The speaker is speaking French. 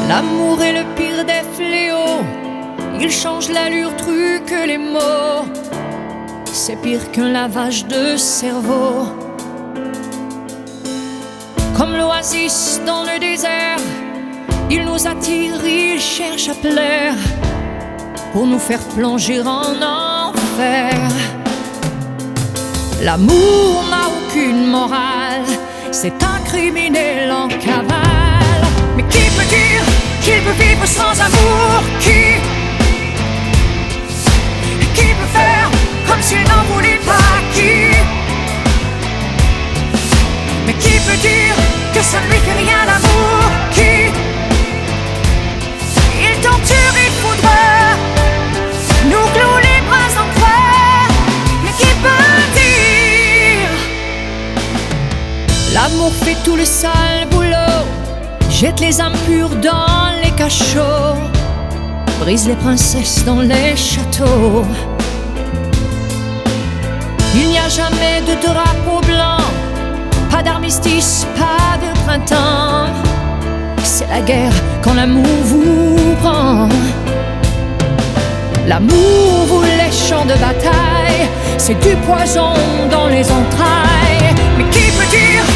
L'amour est le pire des fléaux, il change l'allure, truque les mots. C'est pire qu'un lavage de cerveau. Comme l'oasis dans le désert, il nous attire, il cherche à plaire pour nous faire plonger en enfer. L'amour n'a aucune morale, c'est un criminel en cavale. Mais qui peut dire qu'il peut vivre sans amour? Qui peut faire comme s'il n'en voulait pas? Qui? Mais qui peut dire que ça ne lui fait rien l'amour? Qui? Il torture, il foudre, nous cloue les bras en croix. Mais qui peut dire? L'amour fait tout le sale boulot, jette les âmes pures dans les cachots, brise les princesses dans les châteaux. Il n'y a jamais de drapeau blanc, pas d'armistice, pas de printemps. C'est la guerre quand l'amour vous prend. L'amour vous les champs de bataille, c'est du poison dans les entrailles. Mais qui peut dire